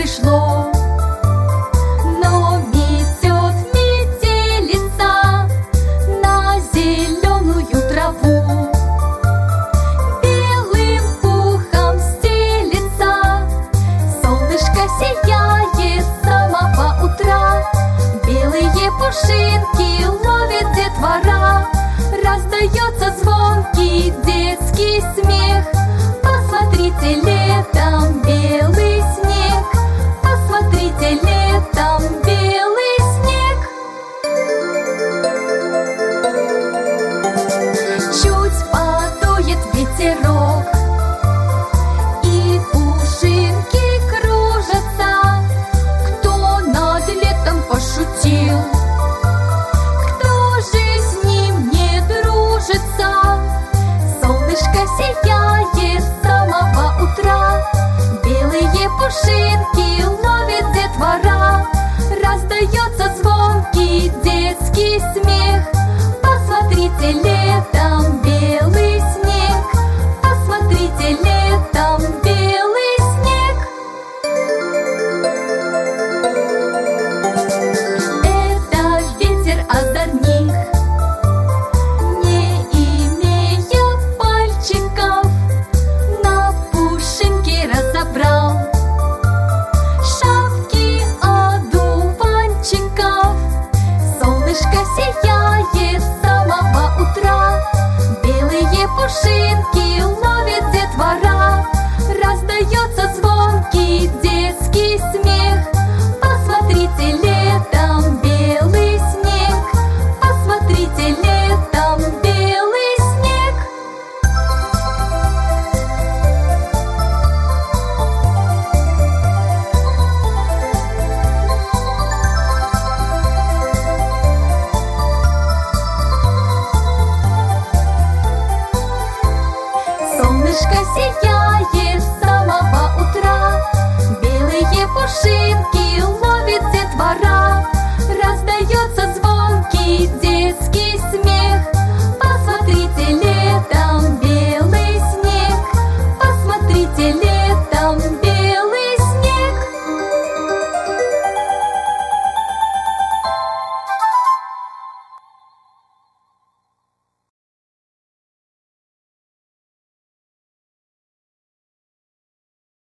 пришло. Но метет метелица на зеленую траву, белым пухом стелется, солнышко сияет с самого утра. Белые пушинки ловит детвора, раздается звонкий детский смех. Посмотрите, летом белый снег, посмотрите, летом белый снег. Чуть подует ветерок, и пушинки кружатся. Кто над летом пошутил? Кто же с ним не дружится? Солнышко сияет с самого утра, белые пушинки ловит детвора, раздается звонкий детский смех. Посмотрите, летом белый снег, посмотрите, летом белый снег. Это ветер озорник, не имея пальчиков, на пушинки разобрал шапки одуванчиков. Солнышко сияет с самого утра, белые пушинки ловит детвора, раздается звонкий детский смех. Посмотрите, летом белый снег, посмотрите, летом белый снег. Солнышко сияет с самого утра, белые пушинки